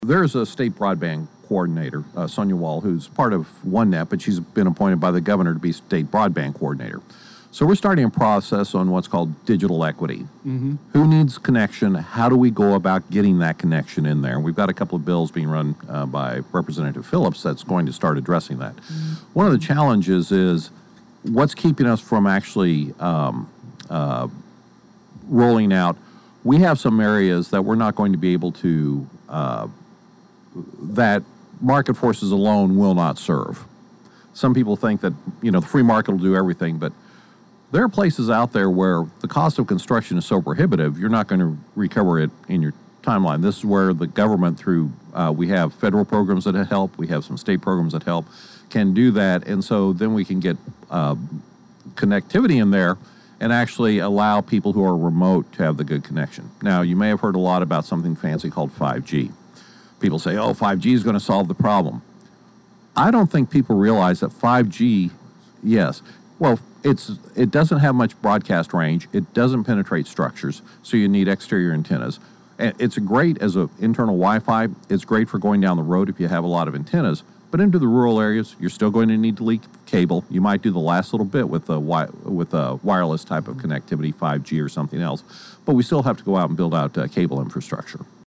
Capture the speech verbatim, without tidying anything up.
There's a state broadband coordinator, uh, Sonia Wall, who's part of OneNet, but she's been appointed by the governor to be state broadband coordinator. So we're starting a process on what's called digital equity. Mm-hmm. Who needs connection? How do we go about getting that connection in there? We've got a couple of bills being run uh, by Representative Phillips that's going to start addressing that. Mm-hmm. One of the challenges is what's keeping us from actually um, uh, rolling out. We have some areas that we're not going to be able to uh, that market forces alone will not serve. Some people think that, you know, the free market will do everything, but there are places out there where the cost of construction is so prohibitive, you're not going to recover it in your timeline. This is where the government, through, uh, we have federal programs that help, we have some state programs that help, can do that, and so then we can get uh, connectivity in there and actually allow people who are remote to have the good connection. Now, you may have heard a lot about something fancy called five G. People say, oh, five G is going to solve the problem. I don't think people realize that five G, yes, well, it's it doesn't have much broadcast range. It doesn't penetrate structures, so you need exterior antennas. And it's great as an internal Wi-Fi. It's great for going down the road if you have a lot of antennas. But into the rural areas, you're still going to need to leak cable. You might do the last little bit with a, wi with a wireless type of connectivity, five G or something else. But we still have to go out and build out uh, cable infrastructure.